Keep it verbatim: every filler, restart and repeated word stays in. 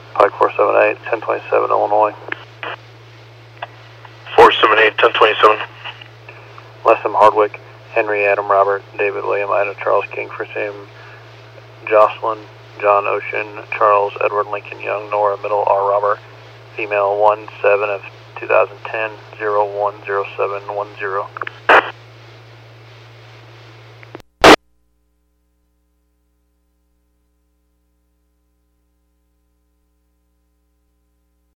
Pike four seven eight, ten twenty-seven, Illinois. four seven eight, ten twenty-seven. Lessem Hardwick, Henry Adam Robert, David William Ida Charles King for Sam Jocelyn, John Ocean, Charles Edward Lincoln Young, Nora Middle R Robert, female one seven of two thousand ten, zero one zero seven one zero.